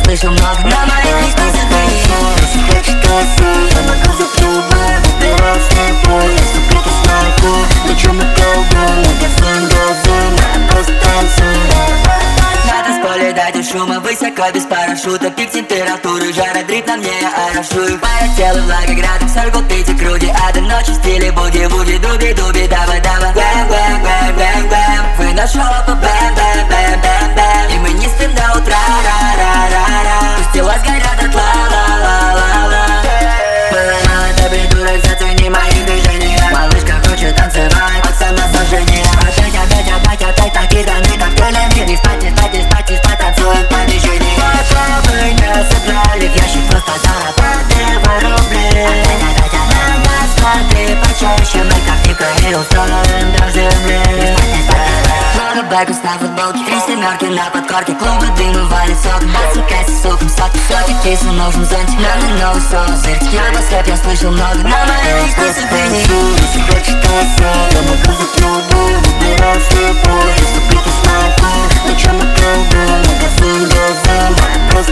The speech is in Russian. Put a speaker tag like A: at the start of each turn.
A: слышал много, на моих ресницах они.
B: Если хочешь танцуй, я могу закрыть бар. Выбираю слепой, если кто-то снайпер. Лечу на колдун, магазин, газон. Просто танцуй.
A: На танцполе дайте шума, высоко без парашюта. Пик температуры, жара дрит на мне, я орошу. Мое тело влага градом, сорвут эти груди. А до ночи в стиле буги-вуги, дуби-дуби, дава-дава. Гэм-гэм-гэм-гэм-гэм. Выношу по бэм-бэм-бэм-бэм-бэм. И мы не спим до утра, ра-ра-ра-ра-ра. Пусть тела сгорят от ла-ла-ла-ла-ла. Ты придурок, зацени мои движения. Малышка хочет танцевать от самосожжения. Опять так киданы коктейлями. Не спать, не спать, не спать, не спать, танцуем по движению. Попробуй не собрали в ящик, просто зарабатывай рубли. На нас смотри почаще, мы как дикари устроим до земли. Много бэков на футболке, 3 семерки на подкорке. Клубы дыма валит соком, отсекайся соком, соки. Соки кейсу нужен зонтик, нам не новый соус зырки. Я послеп, я слышал много, на моей реснице ты.
B: Если хочешь танцуй, я могу закрыть бар. Выбираю слепой, если кто-то снайпер. Лечу на колдун, магазин, газон.